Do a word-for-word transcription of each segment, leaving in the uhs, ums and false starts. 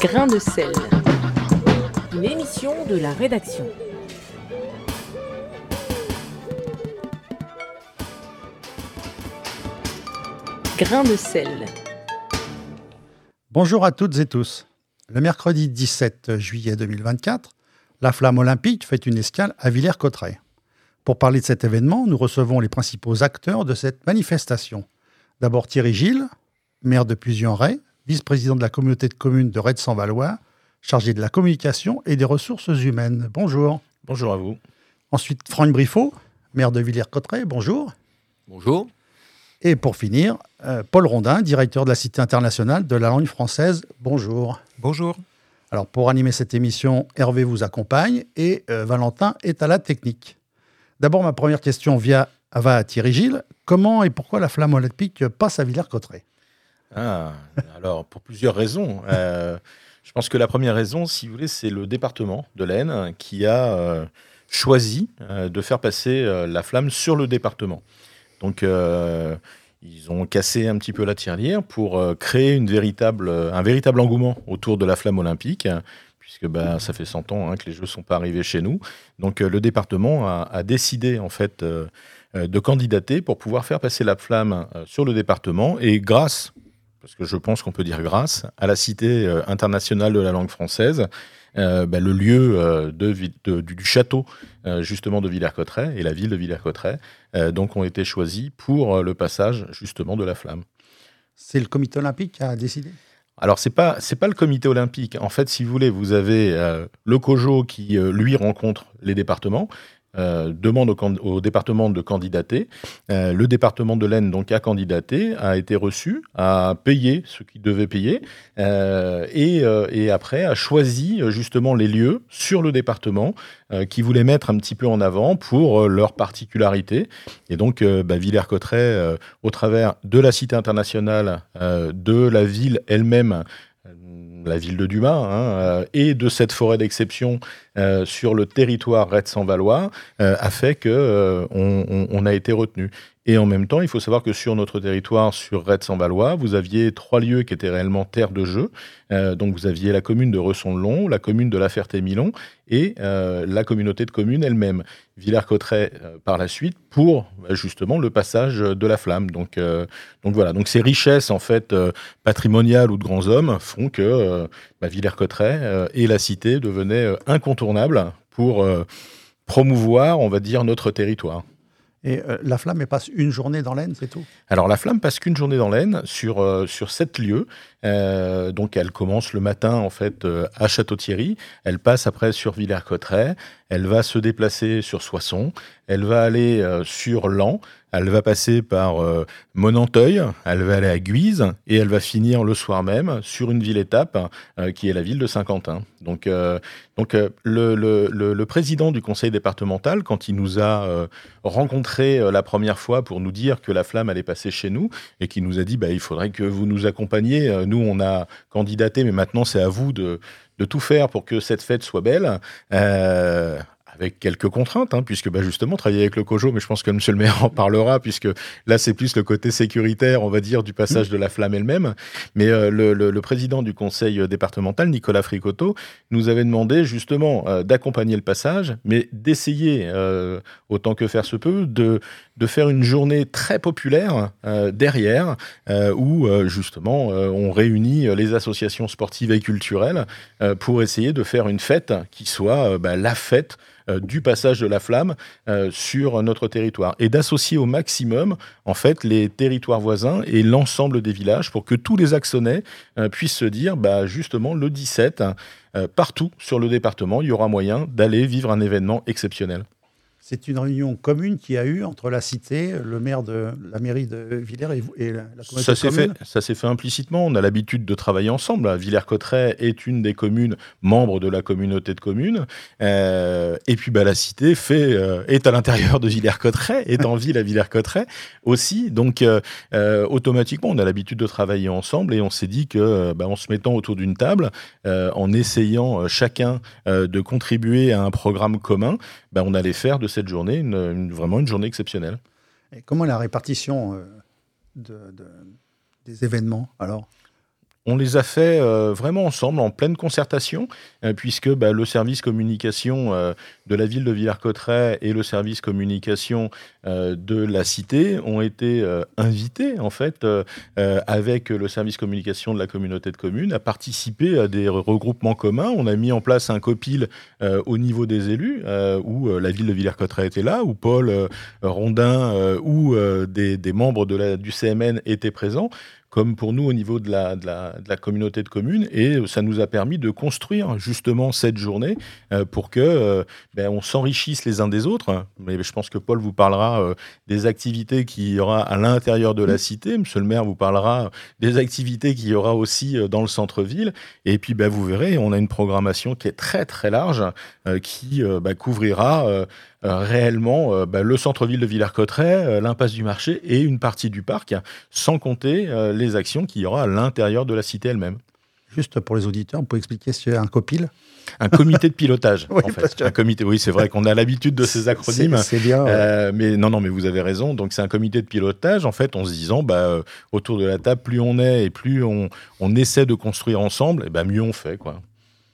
Grain de sel. Une émission de la rédaction. Grain de sel. Bonjour à toutes et tous. Le mercredi dix-sept juillet deux mille vingt-quatre, la Flamme olympique fait une escale à Villers-Cotterêts. Pour parler de cet événement, nous recevons les principaux acteurs de cette manifestation. D'abord Thierry Gilles, maire de Puisian-Ray, vice-président de la communauté de communes de Retz-en-Valois, chargé de la communication et des ressources humaines. Bonjour. Bonjour à vous. Ensuite, Franck Briffaut, maire de Villers-Cotterêts. Bonjour. Bonjour. Et pour finir, euh, Paul Rondin, directeur de la Cité internationale de la langue française. Bonjour. Bonjour. Alors, pour animer cette émission, Hervé vous accompagne et euh, Valentin est à la technique. D'abord, ma première question via, va à Thierry Gilles. Comment et pourquoi la Flamme olympique passe à Villers-Cotterêts ? Ah, alors, pour plusieurs raisons. Euh, je pense que la première raison, si vous voulez, c'est le département de l'Aisne qui a euh, choisi euh, de faire passer euh, la Flamme sur le département. Donc, euh, ils ont cassé un petit peu la tirelire pour euh, créer une véritable, un véritable engouement autour de la Flamme olympique, puisque bah, ça fait cent ans hein, que les Jeux ne sont pas arrivés chez nous. Donc, euh, le département a, a décidé, en fait, euh, de candidater pour pouvoir faire passer la Flamme euh, sur le département. Et grâce, parce que je pense qu'on peut dire grâce, à la Cité euh, internationale de la langue française, Euh, bah, le lieu euh, de, de, du, du château euh, justement de Villers-Cotterêts et la ville de Villers-Cotterêts euh, donc ont été choisis pour euh, le passage justement de la Flamme. C'est le comité olympique qui a décidé ? Alors c'est pas c'est pas le comité olympique. En fait, si vous voulez, vous avez euh, le COJO qui euh, lui rencontre les départements. Euh, demande au, can- au département de candidater. Euh, le département de l'Aisne donc a candidaté, a été reçu, a payé ce qu'il devait payer euh, et, euh, et après a choisi justement les lieux sur le département euh, qui voulaient mettre un petit peu en avant pour euh, leur particularité. Et donc euh, bah, Villers-Cotterêts, euh, au travers de la Cité internationale, euh, de la ville elle-même, la ville de Dumas, hein, euh, et de cette forêt d'exception euh, sur le territoire Retz-en-Valois, euh, a fait qu'on euh, on, on a été retenu. Et en même temps, il faut savoir que sur notre territoire, sur Retz-en-Valois, vous aviez trois lieux qui étaient réellement terre de jeu. Euh, donc vous aviez la commune de Resson-le-Long, la commune de La Ferté-Milon et euh, la communauté de communes elle-même. Villers-Cotterêts euh, par la suite pour bah, justement le passage de la Flamme. Donc, euh, donc voilà, donc ces richesses en fait euh, patrimoniales ou de grands hommes font que euh, bah, Villers-Cotterêts euh, et la cité devenaient euh, incontournables pour euh, promouvoir, on va dire, notre territoire. Et euh, la Flamme, elle passe une journée dans l'Aisne, c'est tout ? Alors la Flamme passe qu'une journée dans l'Aisne sur euh, sur sept lieux. Euh, donc elle commence le matin en fait euh, à Château-Thierry. Elle passe après sur Villers-Cotterêts. Elle va se déplacer sur Soissons. Elle va aller euh, sur Laon. Elle va passer par euh, Monanteuil. Elle va aller à Guise et elle va finir le soir même sur une ville-étape euh, qui est la ville de Saint-Quentin. Donc euh, donc euh, le, le le le président du conseil départemental, quand il nous a euh, rencontrés euh, la première fois pour nous dire que la Flamme allait passer chez nous et qui nous a dit bah il faudrait que vous nous accompagniez. Euh, Nous on a candidaté, mais maintenant c'est à vous de de tout faire pour que cette fête soit belle. Euh, avec quelques contraintes, hein, puisque bah, justement, travailler avec le COJO, mais je pense que monsieur le maire en parlera, puisque là, c'est plus le côté sécuritaire, on va dire, du passage de la Flamme elle-même. Mais euh, le, le, le président du conseil départemental, Nicolas Fricotto, nous avait demandé justement euh, d'accompagner le passage, mais d'essayer, euh, autant que faire se peut, de, de faire une journée très populaire euh, derrière, euh, où euh, justement, euh, on réunit les associations sportives et culturelles euh, pour essayer de faire une fête qui soit euh, bah, la fête Euh, du passage de la Flamme euh, sur notre territoire et d'associer au maximum en fait les territoires voisins et l'ensemble des villages pour que tous les Axonais euh, puissent se dire bah, justement le dix-sept euh, partout sur le département il y aura moyen d'aller vivre un événement exceptionnel. C'est une réunion commune qu'il y a eu entre la cité, le maire de la mairie de Villers et, vous, et la, la communauté ça de s'est communes. fait, ça s'est fait implicitement. On a l'habitude de travailler ensemble. Villers-Cotterêts est une des communes membres de la communauté de communes. Euh, et puis bah, la cité fait, euh, est à l'intérieur de Villers-Cotterêts, est en ville à Villers-Cotterêts aussi. Donc euh, euh, automatiquement, on a l'habitude de travailler ensemble et on s'est dit que bah, en se mettant autour d'une table, euh, en essayant euh, chacun euh, de contribuer à un programme commun, bah, on allait faire de cette journée une, une, vraiment une journée exceptionnelle. Et comment est la répartition euh, de, de, des événements alors ? On les a fait euh, vraiment ensemble, en pleine concertation, euh, puisque bah, le service communication euh, de la ville de Villers-Cotterêts et le service communication euh, de la cité ont été euh, invités, en fait, euh, euh, avec le service communication de la communauté de communes, à participer à des regroupements communs. On a mis en place un copil euh, au niveau des élus, euh, où euh, la ville de Villers-Cotterêts était là, où Paul euh, Rondin euh, ou euh, des, des membres de la, du C M N étaient présents, comme pour nous au niveau de la, de, la, de la communauté de communes, et ça nous a permis de construire justement cette journée euh, pour que euh, ben, on s'enrichisse les uns des autres. Mais je pense que Paul vous parlera euh, des activités qu'il y aura à l'intérieur de la cité, Monsieur le maire vous parlera des activités qu'il y aura aussi euh, dans le centre-ville, et puis ben, vous verrez, on a une programmation qui est très très large, euh, qui euh, ben, couvrira euh, Euh, réellement euh, bah, le centre-ville de Villers-Cotterêts, euh, l'impasse du marché et une partie du parc, sans compter euh, les actions qu'il y aura à l'intérieur de la cité elle-même. Juste pour les auditeurs, on peut expliquer ce qu'est un copil ? Un comité de pilotage, oui, en fait. Que... Un comité, oui, c'est vrai qu'on a l'habitude de ces acronymes. C'est, c'est bien. Euh, ouais. Mais non, non, mais vous avez raison. Donc, c'est un comité de pilotage, en fait, en se disant, bah, euh, autour de la table, plus on est et plus on, on essaie de construire ensemble, et bah, mieux on fait, quoi.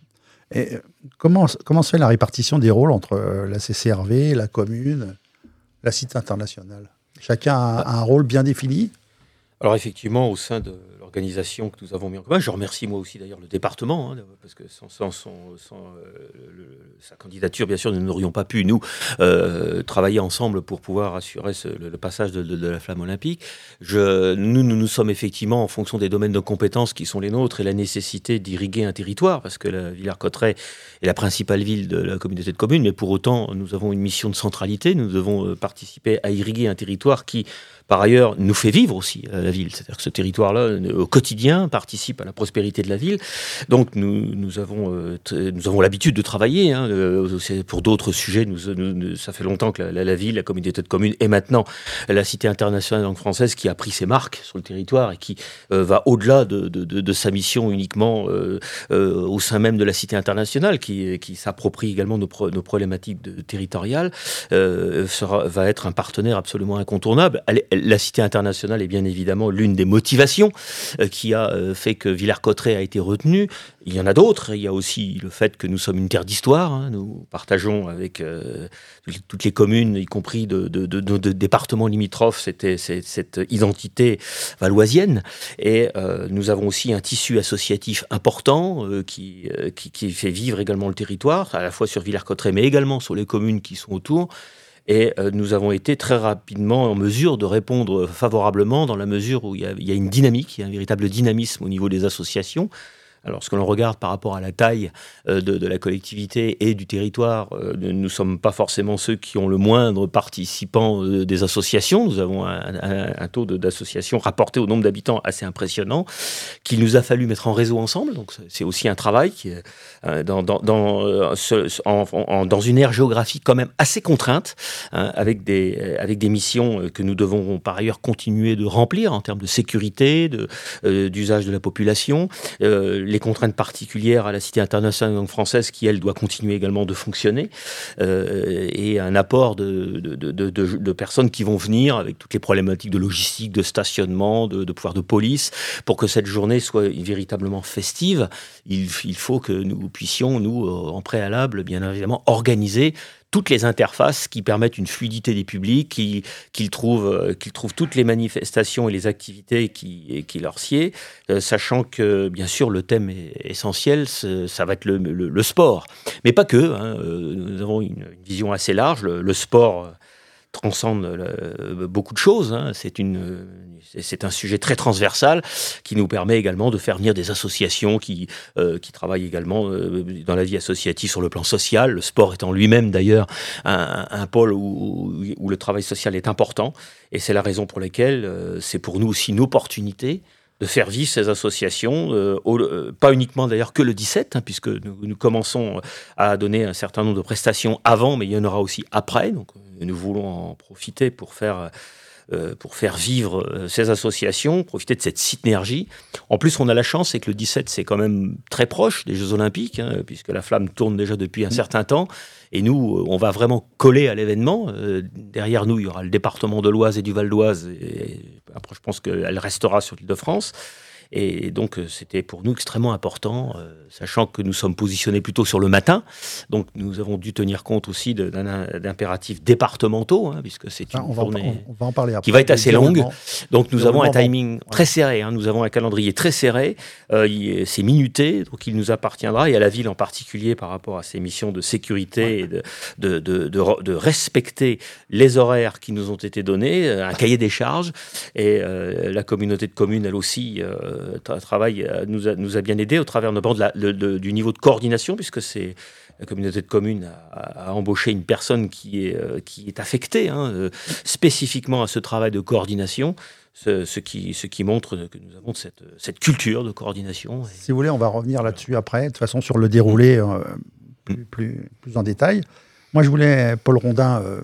Et comment, comment se fait la répartition des rôles entre la C C R V, la commune, la cité internationale ? Chacun a, a un rôle bien défini ? Alors effectivement, au sein de l'organisation que nous avons mis en commun, je remercie moi aussi d'ailleurs le département, hein, parce que sans, sans, sans, sans euh, le, sa candidature, bien sûr, nous n'aurions pas pu, nous, euh, travailler ensemble pour pouvoir assurer ce, le, le passage de, de, de la flamme olympique. Je, nous, nous nous sommes effectivement, en fonction des domaines de compétences qui sont les nôtres et la nécessité d'irriguer un territoire, parce que la Villers-Cotterêts est la principale ville de la communauté de communes, mais pour autant, nous avons une mission de centralité, nous devons participer à irriguer un territoire qui, par ailleurs, nous fait vivre aussi euh, la ville. C'est-à-dire que ce territoire-là, au quotidien, participe à la prospérité de la ville. Donc, nous, nous, avons, euh, t- nous avons l'habitude de travailler. Hein, euh, pour d'autres sujets, nous, nous, ça fait longtemps que la, la, la ville, la communauté de communes, et maintenant la Cité internationale de langue française, qui a pris ses marques sur le territoire et qui euh, va au-delà de, de, de, de sa mission uniquement euh, euh, au sein même de la Cité internationale, qui, qui s'approprie également nos, pro, nos problématiques de, territoriales, euh, sera, va être un partenaire absolument incontournable. Elle, elle, La Cité internationale est bien évidemment l'une des motivations euh, qui a euh, fait que Villers-Cotterêts a été retenu. Il y en a d'autres. Il y a aussi le fait que nous sommes une terre d'histoire. Hein. Nous partageons avec euh, toutes les communes, y compris de, de, de, de, de départements limitrophes, c'était, c'est, cette identité valoisienne. Et euh, nous avons aussi un tissu associatif important euh, qui, euh, qui, qui fait vivre également le territoire, à la fois sur Villers-Cotterêts, mais également sur les communes qui sont autour. Et euh, nous avons été très rapidement en mesure de répondre favorablement dans la mesure où il y a, il y a une dynamique, il y a un véritable dynamisme au niveau des associations. Alors, ce que l'on regarde par rapport à la taille euh, de, de la collectivité et du territoire, euh, nous ne sommes pas forcément ceux qui ont le moindre participant euh, des associations. Nous avons un, un, un taux de, d'associations rapporté au nombre d'habitants assez impressionnant, qu'il nous a fallu mettre en réseau ensemble. Donc, c'est aussi un travail qui est euh, dans, dans, dans, euh, ce, en, en, dans une aire géographique quand même assez contrainte, hein, avec, des, avec des missions que nous devons par ailleurs continuer de remplir en termes de sécurité, de, euh, d'usage de la population, euh, les contraintes particulières à la Cité internationale de langue française qui, elle, doit continuer également de fonctionner, euh, et un apport de, de, de, de, de personnes qui vont venir avec toutes les problématiques de logistique, de stationnement, de, de pouvoir de police, pour que cette journée soit véritablement festive. Il, il faut que nous puissions, nous, en préalable, bien évidemment, organiser toutes les interfaces qui permettent une fluidité des publics, qui, qu'ils, trouvent, qu'ils trouvent toutes les manifestations et les activités qui, qui leur sied, euh, sachant que, bien sûr, le thème est essentiel, ça va être le, le, le sport. Mais pas que, hein, euh, nous avons une, une vision assez large, le, le sport transcende le, beaucoup de choses, hein. C'est, une, c'est un sujet très transversal qui nous permet également de faire venir des associations qui, euh, qui travaillent également euh, dans la vie associative sur le plan social, le sport étant lui-même d'ailleurs un, un pôle où, où le travail social est important, et c'est la raison pour laquelle euh, c'est pour nous aussi une opportunité de faire vivre ces associations, euh, au, euh, pas uniquement d'ailleurs que le dix-sept, hein, puisque nous, nous commençons à donner un certain nombre de prestations avant, mais il y en aura aussi après, donc nous voulons en profiter pour faire, euh, pour faire vivre euh, ces associations, profiter de cette synergie. En plus, on a la chance, c'est que le dix-sept, c'est quand même très proche des Jeux Olympiques, hein, puisque la flamme tourne déjà depuis un certain temps, et nous, on va vraiment coller à l'événement. Euh, derrière nous, il y aura le département de l'Oise et du Val d'Oise, et après, je pense qu'elle restera sur l'Île-de-France. Et donc, c'était pour nous extrêmement important, euh, sachant que nous sommes positionnés plutôt sur le matin. Donc, nous avons dû tenir compte aussi de, d'un, d'impératifs départementaux, hein, puisque c'est une Ah, on, va journée en, on va en parler après. qui va être assez longue. Donc, nous avons un Déroulement, timing très serré. Hein, nous avons un calendrier très serré. Euh, il- c'est minuté, donc il nous appartiendra, et à la ville en particulier, par rapport à ses missions de sécurité Ouais. et de, de, de, de, de respecter les horaires qui nous ont été donnés, un cahier des charges. Et euh, la communauté de communes, elle aussi, euh, tra- travaille, euh, nous, a, nous a bien aidés au travers notamment de la, de, de, du niveau de coordination, puisque c'est la communauté de communes a, a embauché une personne qui est, euh, qui est affectée hein, euh, spécifiquement à ce travail de coordination, ce, ce, qui, ce qui montre que nous avons cette, cette culture de coordination. Et... Si vous voulez, on va revenir là-dessus après, de toute façon sur le déroulé euh, plus, plus, plus en détail. Moi, je voulais, Paul Rondin, euh,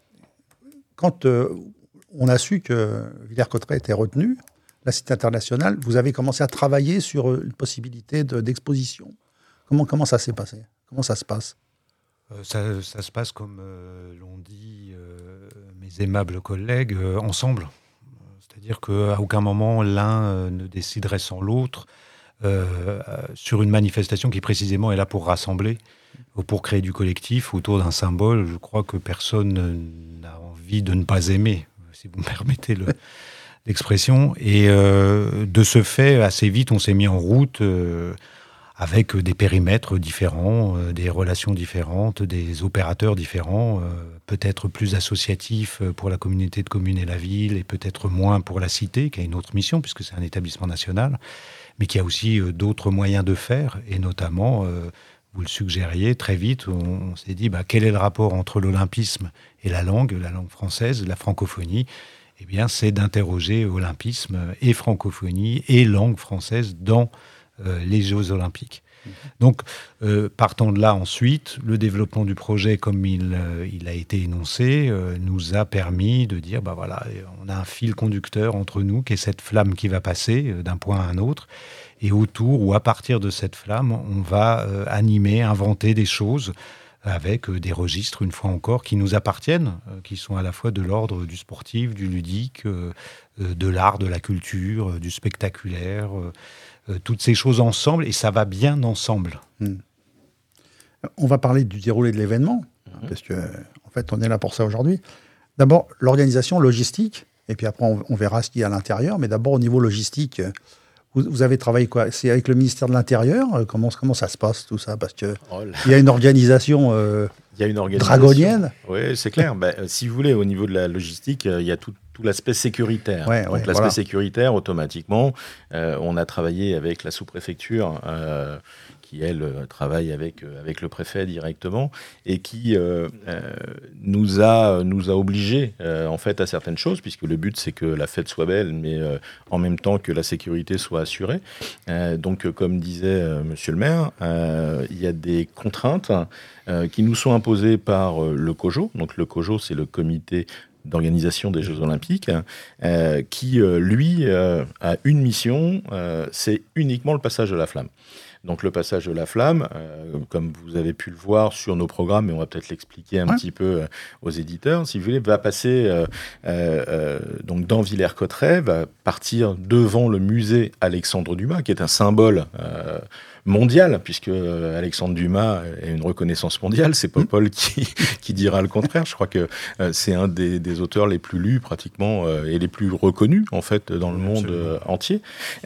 quand euh, on a su que Villers-Cotterêts était retenu, la Cité internationale, vous avez commencé à travailler sur une possibilité de, d'exposition. Comment, comment ça s'est passé? Comment ça se passe? Euh, ça, ça se passe comme euh, l'ont dit euh, mes aimables collègues, euh, ensemble. C'est-à-dire qu'à aucun moment l'un euh, ne déciderait sans l'autre euh, euh, sur une manifestation qui précisément est là pour rassembler, ou pour créer du collectif autour d'un symbole. Je crois que personne n'a envie de ne pas aimer, si vous me permettez le, l'expression. Et euh, de ce fait, assez vite, on s'est mis en route euh, avec des périmètres différents, euh, des relations différentes, des opérateurs différents, euh, peut-être plus associatifs pour la communauté de communes et la ville, et peut-être moins pour la cité, qui a une autre mission, puisque c'est un établissement national, mais qui a aussi euh, d'autres moyens de faire, et notamment, euh, vous le suggériez, très vite, on, on s'est dit, bah, quel est le rapport entre l'olympisme et la langue, la langue française, la francophonie? Eh bien, c'est d'interroger olympisme et francophonie et langue française dans Euh, les Jeux Olympiques. Mmh. Donc, euh, partant de là, ensuite, le développement du projet, comme il, euh, il a été énoncé, euh, nous a permis de dire, bah voilà, on a un fil conducteur entre nous, qui est cette flamme qui va passer euh, d'un point à un autre, et autour ou à partir de cette flamme, on va euh, animer, inventer des choses avec euh, des registres, une fois encore, qui nous appartiennent, euh, qui sont à la fois de l'ordre du sportif, du ludique, euh, euh, de l'art, de la culture, euh, du spectaculaire, euh, Euh, toutes ces choses ensemble, et ça va bien ensemble. Hmm. On va parler du déroulé de l'événement, mmh. parce que en fait, on est là pour ça aujourd'hui. D'abord, l'organisation logistique, et puis après, on, on verra ce qu'il y a à l'intérieur, mais d'abord, au niveau logistique, vous, vous avez travaillé quoi? C'est avec le ministère de l'Intérieur? Comment, comment ça se passe, tout ça? Parce qu'il oh y a une organisation... Euh, Il y a une organisation dragonienne. Oui, c'est clair. Ben, si vous voulez, au niveau de la logistique, il y a tout, tout l'aspect sécuritaire. Ouais, Donc, ouais, l'aspect voilà. sécuritaire, automatiquement, euh, on a travaillé avec la sous-préfecture, euh, qui, elle, travaille avec, euh, avec le préfet directement, et qui euh, euh, nous a, nous a obligés, euh, en fait, à certaines choses, puisque le but, c'est que la fête soit belle, mais euh, en même temps que la sécurité soit assurée. Euh, donc, comme disait euh, monsieur le maire, euh, il y a des contraintes euh, qui nous sont imposées par euh, le COJO. Donc, le COJO, c'est le comité d'organisation des Jeux Olympiques, euh, qui, euh, lui, euh, a une mission, euh, c'est uniquement le passage de la flamme. Donc le passage de la flamme, euh, comme vous avez pu le voir sur nos programmes, et on va peut-être l'expliquer un ouais. petit peu euh, aux éditeurs, si vous voulez, va passer euh, euh, donc dans Villers-Cotterêts, va partir devant le musée Alexandre Dumas, qui est un symbole euh, mondial, puisque euh, Alexandre Dumas a une reconnaissance mondiale. C'est pas Paul qui, qui dira le contraire. Je crois que euh, c'est un des, des auteurs les plus lus pratiquement euh, et les plus reconnus en fait dans le monde euh, entier.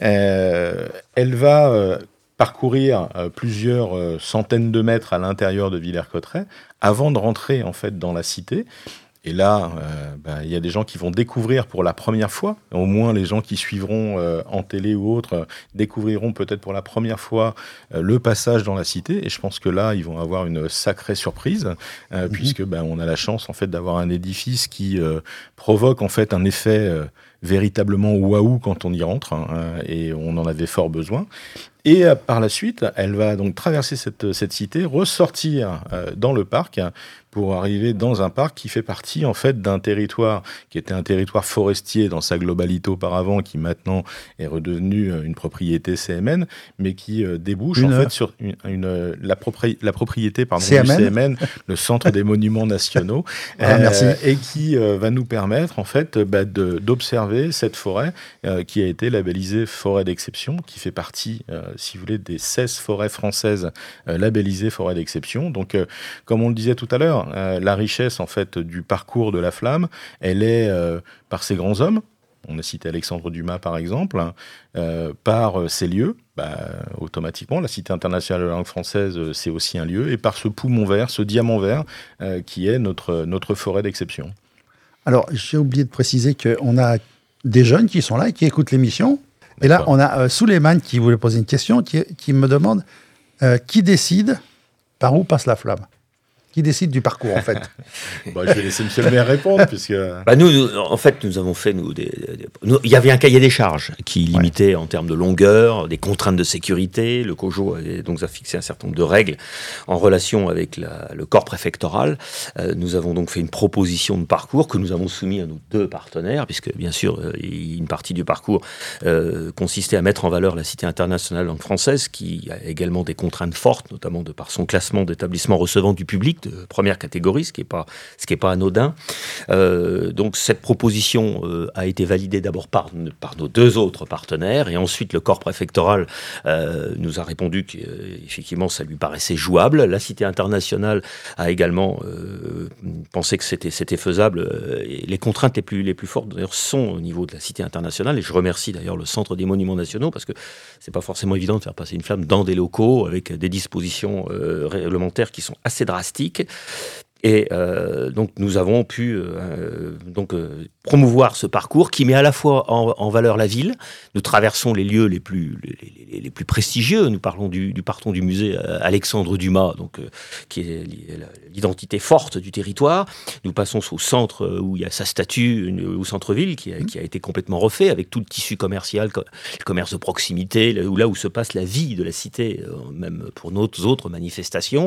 Euh, elle va euh, parcourir euh, plusieurs euh, centaines de mètres à l'intérieur de Villers-Cotterêts avant de rentrer en fait dans la cité. Et là, euh, bah, y a des gens qui vont découvrir pour la première fois, au moins les gens qui suivront euh, en télé ou autres, euh, découvriront peut-être pour la première fois euh, le passage dans la cité. Et je pense que là, ils vont avoir une sacrée surprise, euh, mmh. puisque bah, on a la chance en fait d'avoir un édifice qui euh, provoque en fait un effet euh, véritablement waouh quand on y rentre, hein, et on en avait fort besoin. Et euh, par la suite, elle va donc traverser cette, cette cité, ressortir euh, dans le parc pour arriver dans un parc qui fait partie en fait d'un territoire qui était un territoire forestier dans sa globalité auparavant, qui maintenant est redevenu une propriété C M N, mais qui euh, débouche une... en fait sur une, une, la, propri... la propriété pardon, C M N. du C M N, le Centre des Monuments Nationaux, ah, euh, merci. et qui euh, va nous permettre en fait bah, de, d'observer cette forêt euh, qui a été labellisée forêt d'exception, qui fait partie, euh, si vous voulez, des seize forêts françaises euh, labellisées forêt d'exception. Donc, euh, comme on le disait tout à l'heure, euh, la richesse en fait du parcours de la flamme, elle est euh, par ces grands hommes. On a cité Alexandre Dumas par exemple, hein, euh, par euh, ces lieux. Bah, automatiquement, la Cité internationale de la langue française, euh, c'est aussi un lieu, et par ce poumon vert, ce diamant vert, euh, qui est notre notre forêt d'exception. Alors, j'ai oublié de préciser qu'on a des jeunes qui sont là et qui écoutent l'émission. Et là, on a euh, Souleymane qui voulait poser une question, qui, qui me demande euh, qui décide par où passe la flamme ? Qui décide du parcours, en fait ? Bah, je vais laisser M. le maire répondre, puisque... Bah nous, nous, en fait, nous avons fait... Nous, des, des, nous, il y avait un cahier des charges qui limitait ouais. en termes de longueur, des contraintes de sécurité. Le COJO a, donc, a fixé un certain nombre de règles en relation avec la, le corps préfectoral. Euh, nous avons donc fait une proposition de parcours que nous avons soumis à nos deux partenaires, puisque, bien sûr, euh, une partie du parcours euh, consistait à mettre en valeur la Cité internationale de langue française, qui a également des contraintes fortes, notamment de par son classement d'établissement recevant du public, de première catégorie, ce qui n'est pas, ce qui est pas anodin. Euh, donc cette proposition euh, a été validée d'abord par, par nos deux autres partenaires, et ensuite le corps préfectoral euh, nous a répondu qu'effectivement ça lui paraissait jouable. La Cité internationale a également euh, pensé que c'était, c'était faisable. Et les contraintes les plus, les plus fortes d'ailleurs sont au niveau de la Cité internationale, et je remercie d'ailleurs le Centre des Monuments Nationaux, parce que c'est pas forcément évident de faire passer une flamme dans des locaux avec des dispositions euh, réglementaires qui sont assez drastiques. Et euh, donc nous avons pu euh, donc euh, promouvoir ce parcours qui met à la fois en, en valeur la ville. Nous traversons les lieux les plus les, les, les plus prestigieux. Nous parlons du, du partons du musée Alexandre Dumas, donc euh, qui est l'identité forte du territoire. Nous passons au centre où il y a sa statue, une, au centre-ville, qui a, qui a été complètement refait avec tout le tissu commercial, le commerce de proximité, là où, là où se passe la vie de la cité, même pour nos autres manifestations.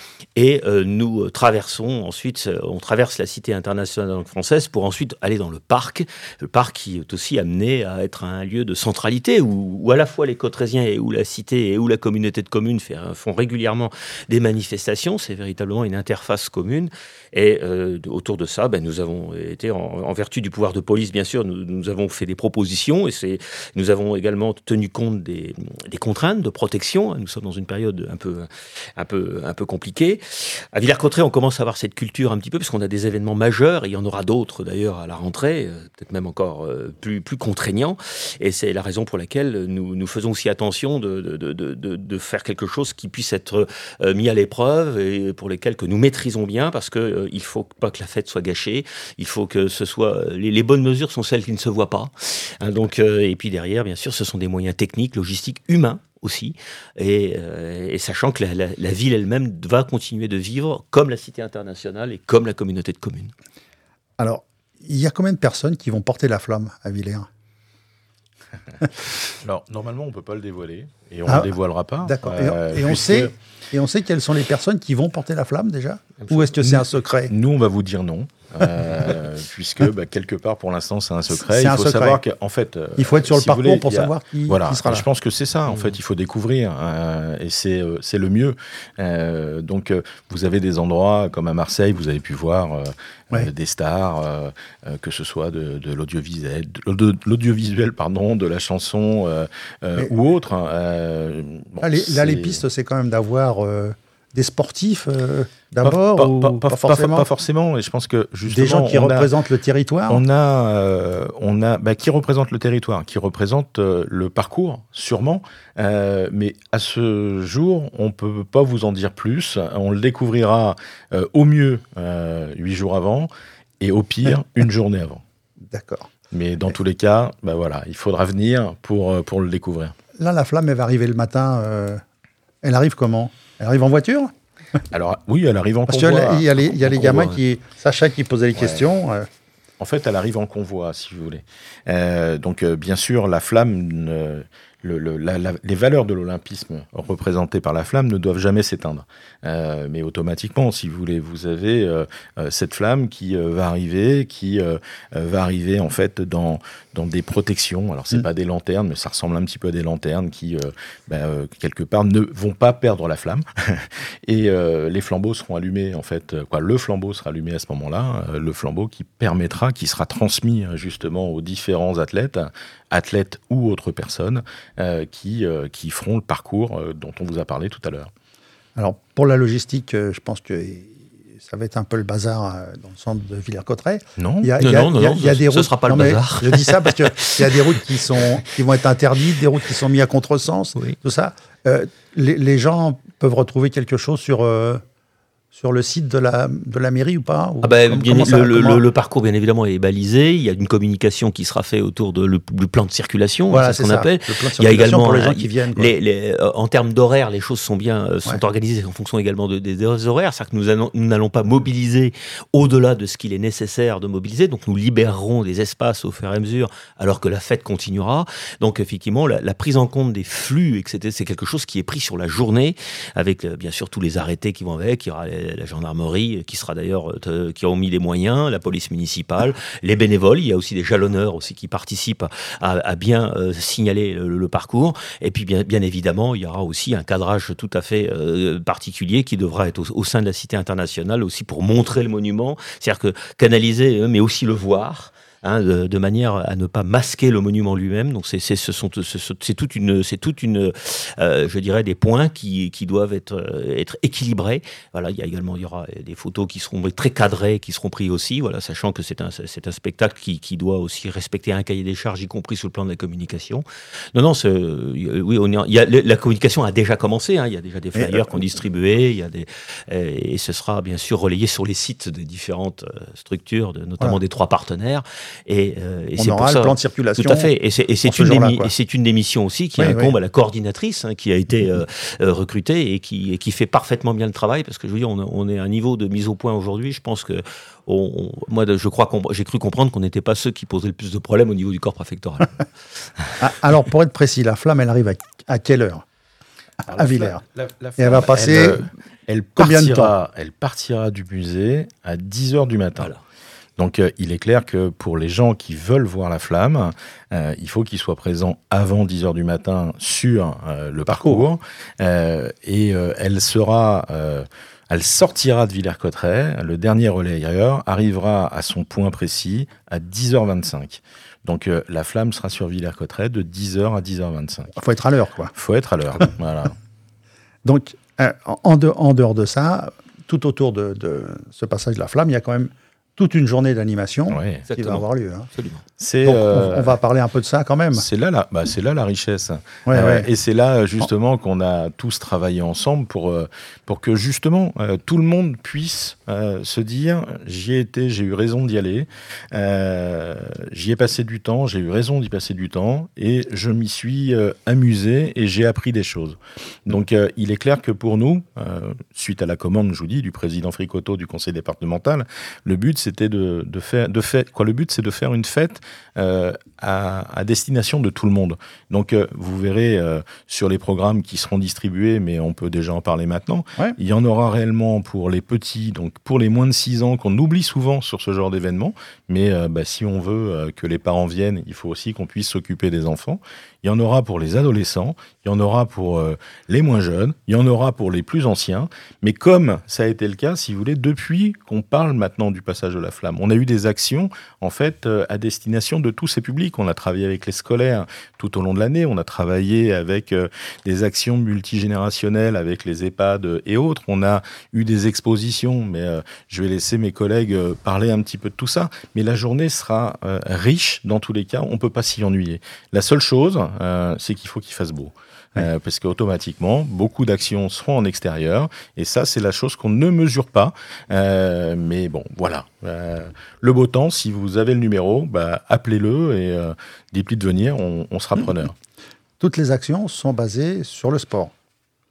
Et euh, nous traversons ensuite, on traverse la Cité internationale de la langue française pour ensuite aller dans le parc, le parc qui est aussi amené à être un lieu de centralité où, où à la fois les Cotrésiens et où la cité et où la communauté de communes fait, font régulièrement des manifestations. C'est véritablement une interface commune. Et euh, autour de ça, ben, nous avons été, en, en vertu du pouvoir de police, bien sûr, nous, nous avons fait des propositions, et c'est, nous avons également tenu compte des, des contraintes de protection. Nous sommes dans une période un peu, un peu, un peu compliquée. À Villers-Cotterêts, on commence à avoir cette culture un petit peu, parce qu'on a des événements majeurs, et il y en aura d'autres d'ailleurs à la rentrée, peut-être même encore plus, plus contraignants. Et c'est la raison pour laquelle nous, nous faisons aussi attention de, de, de, de, de faire quelque chose qui puisse être mis à l'épreuve et pour lesquels que nous maîtrisons bien, parce que euh, il faut pas que la fête soit gâchée. Il faut que ce soit les, les bonnes mesures sont celles qui ne se voient pas. Hein, donc euh, et puis derrière, bien sûr, ce sont des moyens techniques, logistiques, humains aussi, et, euh, et sachant que la, la, la ville elle-même va continuer de vivre comme la Cité internationale et comme la communauté de communes. Alors, il y a combien de personnes qui vont porter la flamme à Villers ? Alors, normalement, on ne peut pas le dévoiler, et on ah, ne le dévoilera pas. D'accord. Euh, et, et, on sait, et on sait quelles sont les personnes qui vont porter la flamme, déjà ? Ou est-ce que c'est un secret ? Nous, on va vous dire non. Euh, puisque bah, quelque part pour l'instant c'est un secret. C'est il un faut secret. savoir qu'en fait, euh, il faut être sur si le parcours voulez, pour a, savoir qui, voilà, qui sera là. Je pense que c'est ça. En mmh. fait, il faut découvrir euh, et c'est euh, c'est le mieux. Euh, donc, euh, vous avez des endroits comme à Marseille, vous avez pu voir euh, ouais. euh, des stars, euh, euh, que ce soit de, de l'audiovisuel, de, de l'audiovisuel, pardon, de la chanson euh, euh, ou autre. Euh, bon, là, les, là, les pistes, c'est quand même d'avoir euh, des sportifs. Euh... D'abord, pas, ou pas, pas, pas, forcément. pas forcément. Et je pense que justement, des gens qui on représentent a, le territoire. On a, euh, on a, bah, qui représente le territoire, qui représente euh, le parcours, sûrement. Euh, mais à ce jour, on peut pas vous en dire plus. On le découvrira euh, au mieux euh, huit jours avant, et au pire une journée avant. D'accord. Mais dans mais... tous les cas, bah voilà, il faudra venir pour pour le découvrir. Là, la flamme, elle va arriver le matin. Euh... Elle arrive comment ? Elle arrive en voiture ? Alors, oui, elle arrive en Parce convoi. Parce qu'il y a les, il y a les gamins qui... Sacha qui posait les ouais. questions. Euh... En fait, elle arrive en convoi, si vous voulez. Euh, donc, euh, bien sûr, la flamme ne, le, le, la, la, les valeurs de l'olympisme représentées par la flamme ne doivent jamais s'éteindre. Euh, mais automatiquement, si vous voulez, vous avez euh, euh, cette flamme qui euh, va arriver, qui euh, euh, va arriver en fait dans, dans des protections. Alors, c'est mmh. pas des lanternes, mais ça ressemble un petit peu à des lanternes qui, euh, bah, euh, quelque part, ne vont pas perdre la flamme. Et euh, les flambeaux seront allumés, en fait, quoi, le flambeau sera allumé à ce moment-là, euh, le flambeau qui permettra, qui sera transmis justement aux différents athlètes, athlètes ou autres personnes, euh, qui, euh, qui feront le parcours euh, dont on vous a parlé tout à l'heure. Alors, pour la logistique, euh, je pense que ça va être un peu le bazar euh, dans le centre de Villers-Cotterêts. Non, il y a, non, il y a, non, il y a, non, il y a des routes, ce ne sera pas non, le bazar. Je dis ça parce qu'il y a des routes qui, sont, qui vont être interdites, des routes qui sont mises à contresens, Oui. tout ça. Euh, les, les gens peuvent retrouver quelque chose sur... Euh, sur le site de la, de la mairie ou pas ou ah bah, comme, bien, ça, le, comment... le, le parcours, bien évidemment, est balisé. Il y a une communication qui sera faite autour de le, du plan de circulation, voilà, c'est ce qu'on ça. appelle. Le plan de Il y a également pour les gens qui viennent. Les, les, en termes d'horaire, les choses sont bien euh, sont ouais. organisées en fonction également de, des, des horaires. C'est-à-dire que nous, allons, nous n'allons pas mobiliser au-delà de ce qu'il est nécessaire de mobiliser. Donc nous libérerons des espaces au fur et à mesure, alors que la fête continuera. Donc effectivement, la, la prise en compte des flux, et cetera, c'est quelque chose qui est pris sur la journée, avec euh, bien sûr tous les arrêtés qui vont avec. Il y aura les, la gendarmerie qui sera d'ailleurs euh, qui ont mis les moyens, la police municipale, les bénévoles. Il y a aussi des jalonneurs aussi qui participent à, à bien euh, signaler le, le parcours. Et puis bien, bien évidemment, il y aura aussi un cadrage tout à fait euh, particulier qui devra être au, au sein de la Cité internationale aussi pour montrer le monument, c'est-à-dire que canaliser, mais aussi le voir. Hein, de, de manière à ne pas masquer le monument lui-même. Donc c'est, c'est, ce sont, ce, c'est toute une, c'est toute une, euh, je dirais des points qui, qui doivent être, être équilibrés. Voilà, il y a également, il y aura des photos qui seront très cadrées, qui seront prises aussi. Voilà, sachant que c'est un, c'est un spectacle qui, qui doit aussi respecter un cahier des charges, y compris sur le plan de la communication. Non, non, c'est, oui, on est, il y a, la communication a déjà commencé. Hein, il y a déjà des flyers euh, qu'on distribués. Il y a des, et ce sera bien sûr relayé sur les sites des différentes structures, de, notamment voilà. des trois partenaires. Et, euh, et on c'est aura pour ça, le plan de circulation. Tout à fait. Et c'est, et c'est, une, des, et c'est une des missions aussi qui oui, incombe oui. à la coordinatrice hein, qui a été euh, euh, recrutée et qui, et qui fait parfaitement bien le travail. Parce que je veux dire, on, on est à un niveau de mise au point aujourd'hui. Je pense que, on, on, moi, je crois qu'on, j'ai cru comprendre qu'on n'était pas ceux qui posaient le plus de problèmes au niveau du corps préfectoral. Alors, pour être précis, la flamme, elle arrive à, à quelle heure à, à Villers. La, la, la flamme, et elle va passer elle, euh, elle combien partira, de temps Elle partira du musée à dix heures du matin. Voilà. Donc, euh, il est clair que pour les gens qui veulent voir la flamme, euh, il faut qu'ils soient présents avant dix heures du matin sur euh, le parcours. Euh, et euh, elle sera... Euh, elle sortira de Villers-Cotterêts. Le dernier relayeur arrivera à son point précis à dix heures vingt-cinq. Donc, euh, la flamme sera sur Villers-Cotterêts de dix heures à dix heures vingt-cinq. Il faut être à l'heure, quoi. Il faut être à l'heure, voilà. Donc, euh, en, de, en dehors de ça, tout autour de, de ce passage de la flamme, il y a quand même toute une journée d'animation oui, qui va avoir lieu. Hein. Absolument. C'est, Donc, euh, on, on va parler un peu de ça quand même. C'est là la, bah, c'est là la richesse. Ouais, euh, ouais. Et c'est là justement qu'on a tous travaillé ensemble pour, euh, pour que justement euh, tout le monde puisse euh, se dire j'y ai été, j'ai eu raison d'y aller, euh, j'y ai passé du temps, j'ai eu raison d'y passer du temps et je m'y suis euh, amusé et j'ai appris des choses. Donc euh, il est clair que pour nous, euh, suite à la commande, je vous dis, du président Fricoteau du conseil départemental, le but c'était de, de faire, de faire quoi, le but c'est de faire une fête euh, à, à destination de tout le monde. Donc euh, vous verrez euh, sur les programmes qui seront distribués, mais on peut déjà en parler maintenant, ouais. Il y en aura réellement pour les petits, donc pour les moins de six ans qu'on oublie souvent sur ce genre d'événement, mais euh, bah, si on veut euh, que les parents viennent, il faut aussi qu'on puisse s'occuper des enfants. Il y en aura pour les adolescents, il y en aura pour euh, les moins jeunes, il y en aura pour les plus anciens. Mais comme ça a été le cas, si vous voulez, depuis qu'on parle maintenant du passage de la flamme, on a eu des actions en fait euh, à destination de tous ces publics. On a travaillé avec les scolaires tout au long de l'année, on a travaillé avec euh, des actions multigénérationnelles avec les EHPAD et autres. On a eu des expositions, mais euh, je vais laisser mes collègues euh, parler un petit peu de tout ça. Mais la journée sera euh, riche dans tous les cas, on ne peut pas s'y ennuyer. La seule chose, Euh, c'est qu'il faut qu'il fasse beau. Ouais. Euh, parce qu'automatiquement, beaucoup d'actions seront en extérieur. Et ça, c'est la chose qu'on ne mesure pas. Euh, mais bon, voilà. Euh, le beau temps, si vous avez le numéro, bah, appelez-le et euh, dites-lui de venir, on, on sera preneur. Toutes les actions sont basées sur le sport.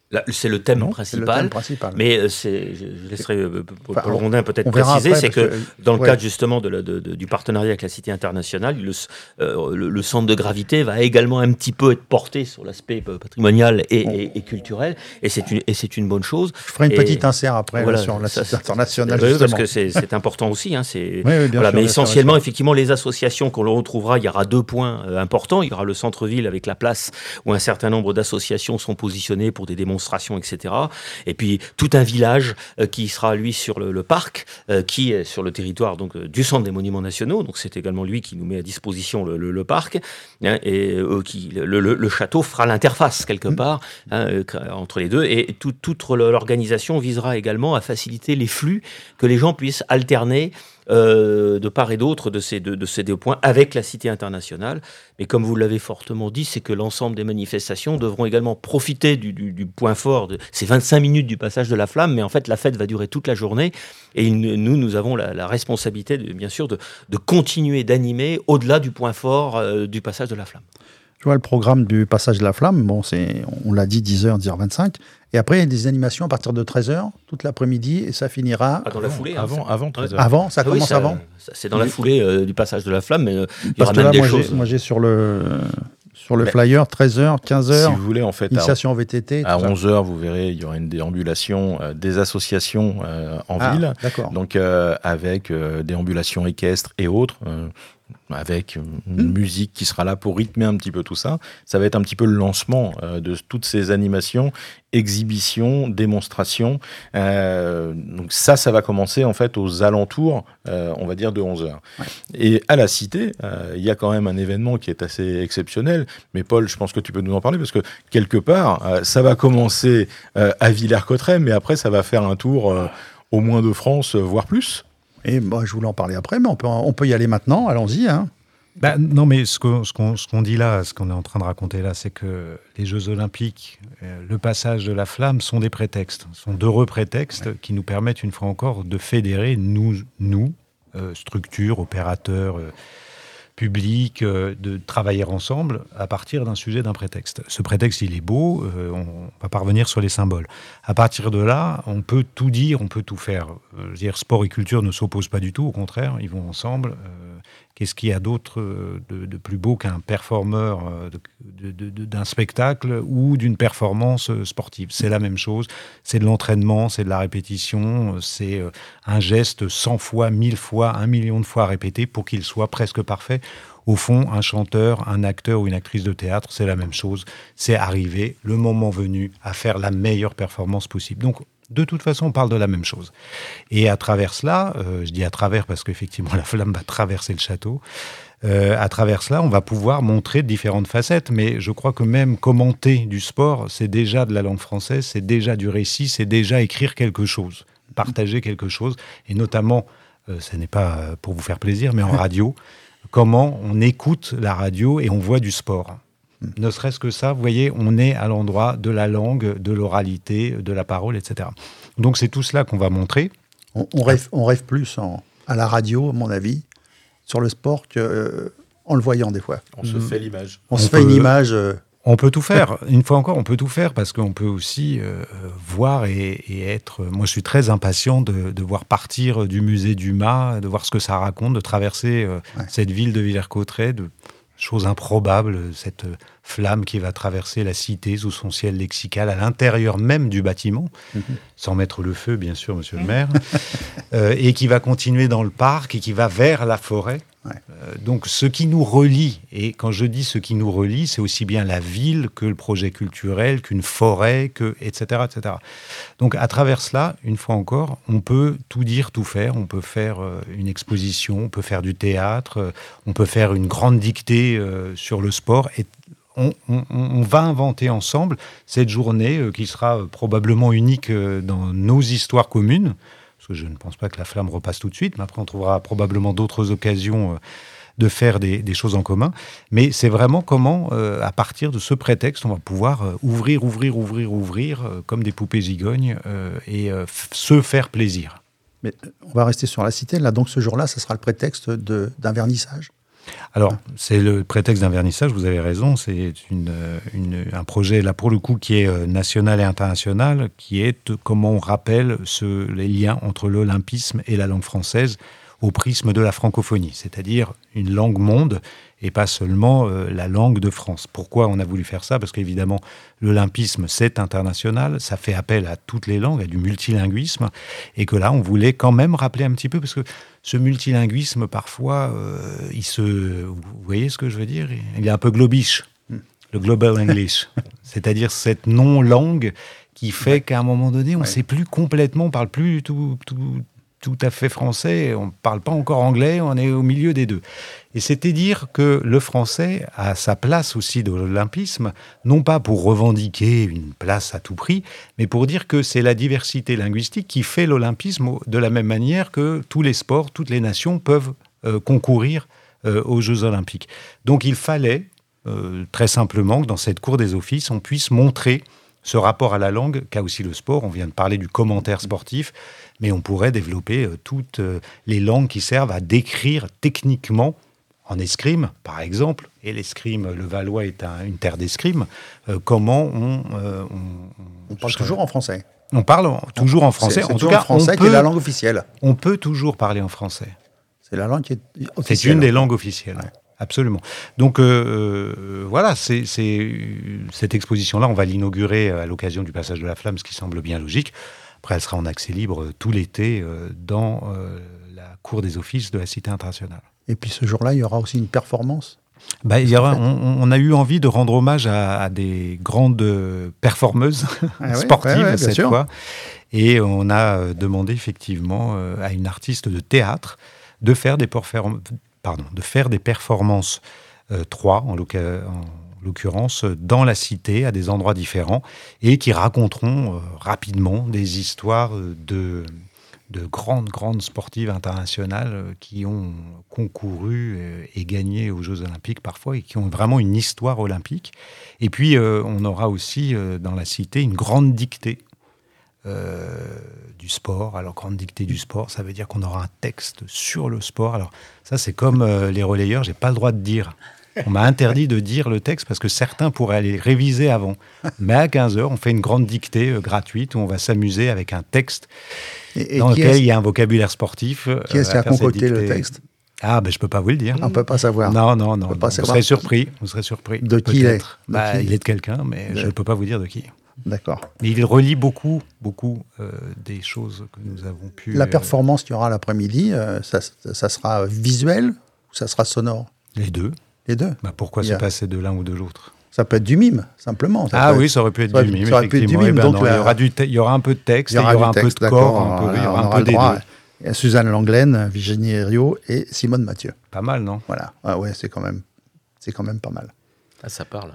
Là, c'est le thème Non, principal. c'est le thème principal. Mais euh, c'est, je, je laisserai euh, Paul Enfin, Rondin peut-être on verra préciser, après, c'est que, parce que, dans le ouais. cadre justement de la, de, de, du partenariat avec la Cité internationale, le, euh, le, le centre de gravité va également un petit peu être porté sur l'aspect patrimonial et, Bon. et, et culturel, et c'est une, et c'est une bonne chose. Je ferai une Et petite insert après voilà, là, sur la ça, Cité internationale, oui, justement. parce que c'est, c'est important aussi. Hein, c'est, Oui, oui, bien voilà, sûr, mais bien sûr, essentiellement, bien sûr. effectivement, les associations qu'on le retrouvera, il y aura deux points euh, importants. Il y aura le centre-ville avec la place où un certain nombre d'associations sont positionnées pour des démonstrations, et cetera. Et puis tout un village euh, qui sera lui sur le, le parc, euh, qui est sur le territoire donc euh, du Centre des Monuments Nationaux. Donc c'est également lui qui nous met à disposition le, le, le parc, hein, et euh, qui le, le, le château fera l'interface quelque part hein, euh, entre les deux. Et tout, toute l'organisation visera également à faciliter les flux, que les gens puissent alterner Euh, de part et d'autre de ces, deux, de ces deux points avec la Cité internationale. Mais comme vous l'avez fortement dit, c'est que l'ensemble des manifestations devront également profiter du, du, du point fort de ces vingt-cinq minutes du passage de la flamme, mais en fait la fête va durer toute la journée et nous, nous avons la, la responsabilité, de, bien sûr, de, de continuer d'animer au-delà du point fort euh, du passage de la flamme. Je vois le programme du passage de la flamme, bon, c'est, on l'a dit, dix heures, dix heures vingt-cinq. Et après, il y a des animations à partir de treize heures, toute l'après-midi, et ça finira... Ah, dans la foulée. Avant, hein, avant treize heures. Avant, ça Ah oui, commence ça, avant ça, c'est dans la foulée euh, du passage de la flamme, mais euh, il y Parce aura que même là, des moi, choses. j'ai, moi, j'ai sur le, sur le Mais- flyer treize heures, quinze heures, Si vous voulez, en fait, à, initiation en V T T. à tout ça. onze heures, vous verrez, il y aura une déambulation euh, des associations euh, en Ah, ville. d'accord. Donc, euh, avec euh, déambulation équestre et autres, euh, avec une Hmm. musique qui sera là pour rythmer un petit peu tout ça. Ça va être un petit peu le lancement euh, de toutes ces animations, exhibitions, démonstrations. Euh, donc ça, ça va commencer en fait aux alentours, euh, on va dire, de onze heures. Ouais. Et à la Cité, euh, il y a quand même un événement qui est assez exceptionnel. Mais Paul, je pense que tu peux nous en parler parce que quelque part, euh, ça va commencer euh, à Villers-Cotterêts, mais après, ça va faire un tour euh, au moins de France, euh, voire plus. Et moi, je voulais en parler après, mais on peut, on peut y aller maintenant, allons-y. Hein. Bah, non, mais ce qu'on, ce, qu'on, ce qu'on dit là, ce qu'on est en train de raconter là, c'est que les Jeux Olympiques, euh, le passage de la flamme sont des prétextes, sont d'heureux prétextes ouais. qui nous permettent une fois encore de fédérer, nous, nous euh, structures, opérateurs, euh, publics, euh, de travailler ensemble à partir d'un sujet, d'un prétexte. Ce prétexte, il est beau, euh, on va parvenir sur les symboles. À partir de là, on peut tout dire, on peut tout faire. Euh, je veux dire, sport et culture ne s'opposent pas du tout, au contraire, ils vont ensemble. Euh, Qu'est-ce qu'il y a d'autre de, de plus beau qu'un performeur de, de, de, d'un spectacle ou d'une performance sportive? C'est la même chose, c'est de l'entraînement, c'est de la répétition, c'est un geste cent fois, mille fois, un million de fois répété pour qu'il soit presque parfait. Au fond, un chanteur, un acteur ou une actrice de théâtre, c'est la même chose. C'est arriver, le moment venu, à faire la meilleure performance possible. Donc, de toute façon, on parle de la même chose. Et à travers cela, euh, je dis à travers parce qu'effectivement, la flamme va traverser le château, euh, à travers cela, on va pouvoir montrer différentes facettes. Mais je crois que même commenter du sport, c'est déjà de la langue française, c'est déjà du récit, c'est déjà écrire quelque chose, partager quelque chose. Et notamment, euh, ce n'est pas pour vous faire plaisir, mais en radio, comment on écoute la radio et on voit du sport. Ne serait-ce que ça, vous voyez, on est à l'endroit de la langue, de l'oralité, de la parole, et cetera. Donc c'est tout cela qu'on va montrer. On, on, rêve, on rêve plus en, à la radio, à mon avis, sur le sport qu'en euh, le voyant des fois. On se fait l'image. On, on se peut, fait une image... Euh... On peut tout faire. Une fois encore, on peut tout faire parce qu'on peut aussi euh, voir et, et être... Moi, je suis très impatient de, de voir partir du musée Dumas, de voir ce que ça raconte, de traverser euh, ouais. cette ville de Villers-Cotterêts, de... chose improbable, cette flamme qui va traverser la cité sous son ciel lexical à l'intérieur même du bâtiment, mmh. sans mettre le feu, bien sûr, monsieur le maire, euh, et qui va continuer dans le parc et qui va vers la forêt. Ouais. Euh, donc, ce qui nous relie, et quand je dis ce qui nous relie, c'est aussi bien la ville que le projet culturel, qu'une forêt, que, et cetera, et cetera. Donc, à travers cela, une fois encore, on peut tout dire, tout faire. On peut faire euh, une exposition, on peut faire du théâtre, euh, on peut faire une grande dictée euh, sur le sport. Et on, on, on va inventer ensemble cette journée euh, qui sera euh, probablement unique euh, dans nos histoires communes. Parce que je ne pense pas que la flamme repasse tout de suite, mais après on trouvera probablement d'autres occasions euh, de faire des, des choses en commun. Mais c'est vraiment comment, euh, à partir de ce prétexte, on va pouvoir euh, ouvrir, ouvrir, ouvrir, ouvrir, euh, comme des poupées gigognes, euh, et euh, f- se faire plaisir. Mais on va rester sur la cité, là, donc ce jour-là, ça sera le prétexte de, d'un vernissage. Alors, c'est le prétexte d'un vernissage, vous avez raison, c'est une, une, un projet, là pour le coup, qui est national et international, qui est comment on rappelle ce, les liens entre l'olympisme et la langue française au prisme de la francophonie, c'est-à-dire une langue monde et pas seulement euh, la langue de France. Pourquoi on a voulu faire ça ? Parce qu'évidemment, l'olympisme, c'est international, ça fait appel à toutes les langues, à du multilinguisme, et que là, on voulait quand même rappeler un petit peu, parce que ce multilinguisme, parfois, euh, il se... Vous voyez ce que je veux dire ? Il est un peu globish, le global English, c'est-à-dire cette non-langue qui fait ouais. qu'à un moment donné, on ne ouais. sait plus complètement, on ne parle plus tout... tout tout à fait français, on ne parle pas encore anglais, on est au milieu des deux. Et c'était dire que le français a sa place aussi dans l'olympisme, non pas pour revendiquer une place à tout prix, mais pour dire que c'est la diversité linguistique qui fait l'olympisme de la même manière que tous les sports, toutes les nations peuvent euh, concourir euh, aux Jeux olympiques. Donc il fallait, euh, très simplement, que dans cette cour des offices, on puisse montrer ce rapport à la langue qu'a aussi le sport. On vient de parler du commentaire sportif, mais on pourrait développer euh, toutes euh, les langues qui servent à décrire techniquement, en escrime par exemple, et l'escrime, le Valois est un, une terre d'escrime, euh, comment on... Euh, on, on parle je, toujours en français. On parle en, toujours en français. C'est, c'est en tout cas, le français on qui peut, est la langue officielle. On peut toujours parler en français. C'est la langue qui est officielle. C'est une des langues officielles. Ouais. Absolument. Donc euh, euh, voilà, c'est, c'est, cette exposition-là, on va l'inaugurer à l'occasion du passage de la flamme, ce qui semble bien logique. Après, elle sera en accès libre tout l'été euh, dans euh, la cour des offices de la Cité internationale. Et puis ce jour-là, il y aura aussi une performance. Bah, il y aura, on, on a eu envie de rendre hommage à, à des grandes performeuses ah sportives ouais, ouais, ouais, cette sûr. fois. Et on a demandé effectivement euh, à une artiste de théâtre de faire des performances. Pardon, de faire des performances, euh, trois en, loca- en l'occurrence, dans la cité, à des endroits différents, et qui raconteront euh, rapidement des histoires de, de grandes, grandes sportives internationales euh, qui ont concouru euh, et gagné aux Jeux Olympiques parfois, et qui ont vraiment une histoire olympique. Et puis, euh, on aura aussi euh, dans la cité une grande dictée Euh, du sport. Alors, grande dictée du sport, ça veut dire qu'on aura un texte sur le sport. Alors, ça, c'est comme euh, les relayeurs, j'ai pas le droit de dire. On m'a interdit de dire le texte parce que certains pourraient aller réviser avant. Mais à quinze heures, on fait une grande dictée euh, gratuite où on va s'amuser avec un texte et, et dans lequel il y a un vocabulaire sportif. Qui est-ce qui a concocté le texte ? Ah, ben je peux pas vous le dire. On peut pas savoir. Non, non, non. non. Pas vous serez surpris. Vous serez surpris. De qui il est ? Bah, il est de quelqu'un, mais de... je ne peux pas vous dire de qui. D'accord. Mais il relie beaucoup, beaucoup euh, des choses que nous avons pu... La performance qu'il y aura l'après-midi, euh, ça, ça sera visuel ou ça sera sonore ? Les deux. Les deux. Bah pourquoi se a... passer de l'un ou de l'autre ? Ça peut être du mime, simplement. Ça ah oui, être... ça aurait pu être ça du mime, ça effectivement. Pu être du mime, ben donc non, la... il, y aura du te... il y aura un peu de texte, il y aura, il y aura un texte, peu de corps, un peu, il y aura un peu des deux. Il y a Suzanne Langlaine, Virginie Herriot et Simone Mathieu. Pas mal, non ? Voilà. Ah ouais, c'est quand même, c'est quand même pas mal. Ah, ça parle.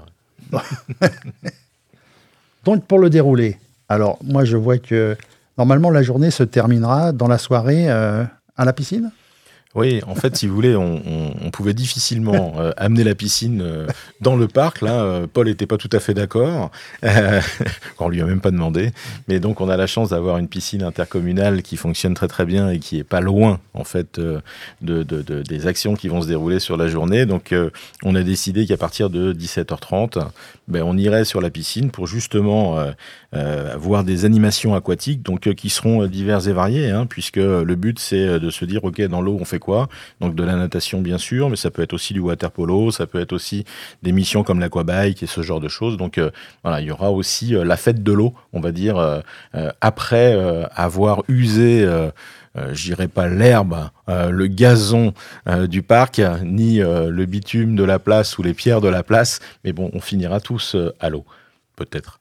Donc, pour le déroulé, alors, moi, je vois que, normalement, la journée se terminera dans la soirée euh, à la piscine ? Oui, en fait, si vous voulez, on, on, on pouvait difficilement euh, amener la piscine euh, dans le parc. Là, euh, Paul n'était pas tout à fait d'accord. Euh, on lui a même pas demandé. Mais donc, on a la chance d'avoir une piscine intercommunale qui fonctionne très très bien et qui est pas loin, en fait, euh, de, de, de, des actions qui vont se dérouler sur la journée. Donc, euh, on a décidé qu'à partir de dix-sept heures trente, ben, on irait sur la piscine pour justement euh, euh, voir des animations aquatiques, donc euh, qui seront diverses et variées, hein, puisque le but c'est de se dire, ok, dans l'eau, on fait quoi ? Donc de la natation bien sûr, mais ça peut être aussi du water polo, ça peut être aussi des missions comme l'aquabike et ce genre de choses. Donc euh, voilà, il y aura aussi euh, la fête de l'eau, on va dire, euh, euh, après euh, avoir usé, euh, euh, je dirais pas l'herbe, euh, le gazon euh, du parc, ni euh, le bitume de la place ou les pierres de la place, mais bon, on finira tous euh, à l'eau, peut-être.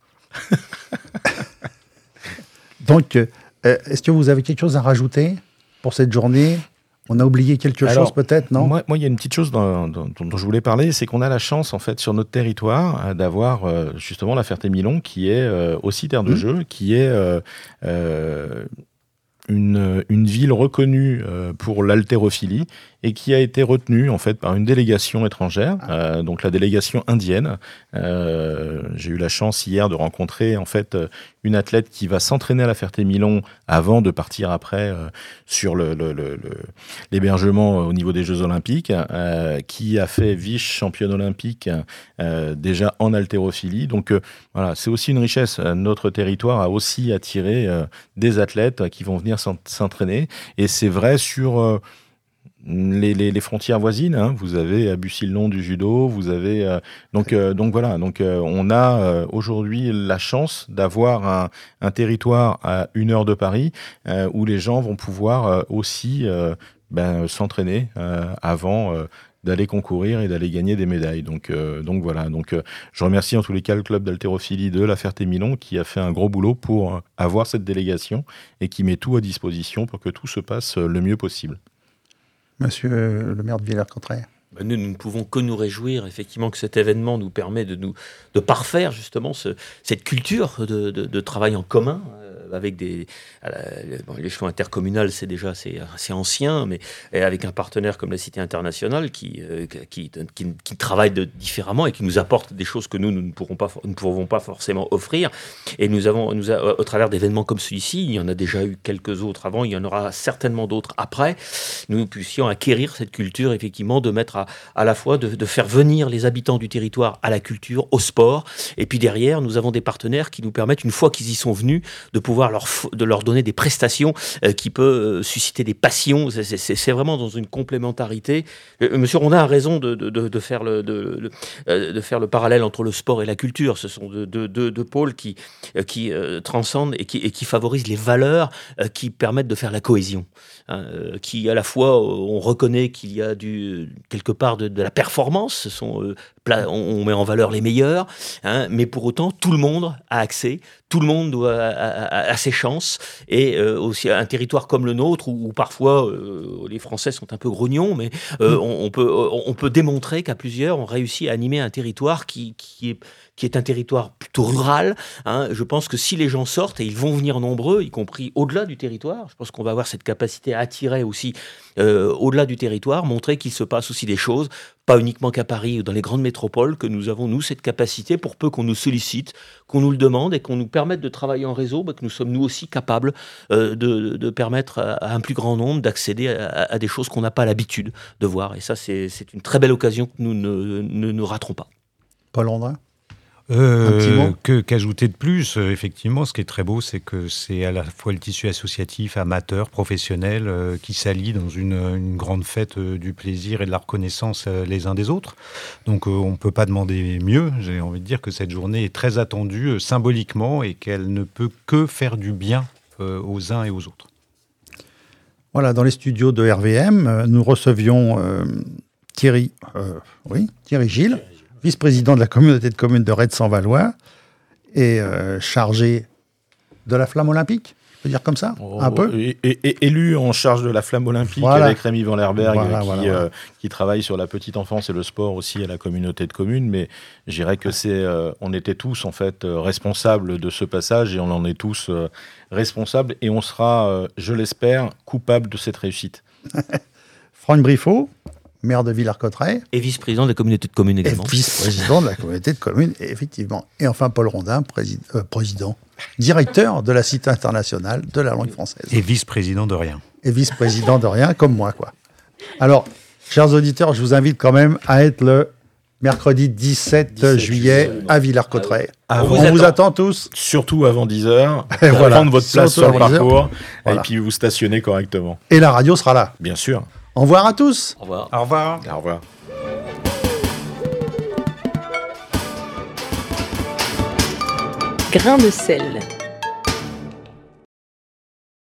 Donc, euh, est-ce que vous avez quelque chose à rajouter pour cette journée ? On a oublié quelque Alors, chose peut-être, non ? Moi, moi, il y a une petite chose dont, dont, dont je voulais parler, c'est qu'on a la chance, en fait, sur notre territoire, d'avoir euh, justement la Ferté-Milon, qui est euh, aussi terre de mmh. jeu, qui est euh, euh, une, une ville reconnue euh, pour l'haltérophilie et qui a été retenu en fait par une délégation étrangère, euh, donc la délégation indienne. Euh, j'ai eu la chance hier de rencontrer en fait une athlète qui va s'entraîner à la Ferté-Milon avant de partir après euh, sur le, le, le, le, l'hébergement au niveau des Jeux Olympiques, euh, qui a fait vice-championne olympique euh, déjà en haltérophilie. Donc euh, voilà, c'est aussi une richesse. Notre territoire a aussi attiré euh, des athlètes qui vont venir s'entraîner, et c'est vrai sur euh, Les, les, les frontières voisines, hein. Vous avez à Bucy-le-Long du judo, vous avez euh, donc euh, donc voilà, donc euh, on a euh, aujourd'hui la chance d'avoir un, un territoire à une heure de Paris euh, où les gens vont pouvoir euh, aussi euh, ben, s'entraîner euh, avant euh, d'aller concourir et d'aller gagner des médailles. Donc euh, donc voilà, donc euh, je remercie en tous les cas le club d'haltérophilie de la Ferté-Milon qui a fait un gros boulot pour euh, avoir cette délégation et qui met tout à disposition pour que tout se passe le mieux possible. Monsieur le maire de Villers-Cotterêts. Ben nous, nous ne pouvons que nous réjouir effectivement que cet événement nous permet de nous de parfaire justement ce, cette culture de, de, de travail en commun euh, avec des euh, bon, l'échelon intercommunal, c'est déjà assez, assez ancien, mais avec un partenaire comme la Cité internationale qui euh, qui, qui, qui travaille de, différemment et qui nous apporte des choses que nous, nous ne pourrons pas nous ne pourrons pas forcément offrir. Et nous avons nous a, au travers d'événements comme celui-ci, il y en a déjà eu quelques autres avant, il y en aura certainement d'autres après. Nous puissions acquérir cette culture effectivement de mettre à à la fois de, de faire venir les habitants du territoire à la culture, au sport, et puis derrière, nous avons des partenaires qui nous permettent, une fois qu'ils y sont venus, de pouvoir leur, de leur donner des prestations euh, qui peuvent euh, susciter des passions. C'est, c'est, c'est vraiment dans une complémentarité. Euh, Monsieur Rondin a raison de, de, de, de, faire le, de, de, de faire le parallèle entre le sport et la culture. Ce sont deux de, de, de pôles qui, euh, qui euh, transcendent et qui, et qui favorisent les valeurs euh, qui permettent de faire la cohésion. Hein, euh, qui, à la fois, on reconnaît qu'il y a du, quelque part de, de la performance, ce sont, euh, pla- on, on met en valeur les meilleurs, hein, mais pour autant, tout le monde a accès, tout le monde doit, a, a, a ses chances, et euh, aussi un territoire comme le nôtre, où, où parfois euh, les Français sont un peu grognons, mais euh, on, on, peut, on peut démontrer qu'à plusieurs, on réussit à animer un territoire qui, qui est... qui est un territoire plutôt rural. Hein. Je pense que si les gens sortent, et ils vont venir nombreux, y compris au-delà du territoire, je pense qu'on va avoir cette capacité à attirer aussi euh, au-delà du territoire, montrer qu'il se passe aussi des choses, pas uniquement qu'à Paris ou dans les grandes métropoles, que nous avons, nous, cette capacité, pour peu qu'on nous sollicite, qu'on nous le demande et qu'on nous permette de travailler en réseau, bah, que nous sommes nous aussi capables euh, de, de permettre à, à un plus grand nombre d'accéder à, à des choses qu'on n'a pas l'habitude de voir. Et ça, c'est, c'est une très belle occasion que nous ne, ne, ne raterons pas. Paul Rondin. Euh, que, qu'ajouter de plus, euh, effectivement, ce qui est très beau, c'est que c'est à la fois le tissu associatif, amateur, professionnel, euh, qui s'allie dans une, une grande fête euh, du plaisir et de la reconnaissance euh, les uns des autres. Donc euh, on ne peut pas demander mieux. J'ai envie de dire que cette journée est très attendue euh, symboliquement et qu'elle ne peut que faire du bien euh, aux uns et aux autres. Voilà, dans les studios de R V M, euh, nous recevions euh, Thierry, euh, oui, Thierry Gilles, vice-président de la communauté de communes de Retz-en-Valois et euh, chargé de la flamme olympique, je peux dire comme ça, oh, un peu. Et, et, et élu en charge de la flamme olympique voilà. avec Rémi Van Lerberg, voilà, qui, voilà, voilà. Euh, qui travaille sur la petite enfance et le sport aussi à la communauté de communes. Mais je dirais que c'est, euh, on était tous en fait euh, responsables de ce passage et on en est tous euh, responsables et on sera, euh, je l'espère, coupables de cette réussite. Franck Briffaut, maire de Villers-Cotterêts. Et vice-président de la communauté de communes également. Et vice-président de la communauté de communes, effectivement. Et enfin, Paul Rondin, président, euh, président, directeur de la Cité internationale de la langue française. Et vice-président de rien. Et vice-président de rien, comme moi, quoi. Alors, chers auditeurs, je vous invite quand même à être le mercredi dix-sept juillet à Villers-Cotterêts. Ah, On vous vous attend. attend tous. Surtout avant dix heures, voilà. prendre votre place Surtout sur le avant dix heures. parcours Voilà. et puis vous stationner correctement. Et la radio sera là. Bien sûr. Au revoir à tous. Au revoir. Au revoir. Au revoir. Grain de sel.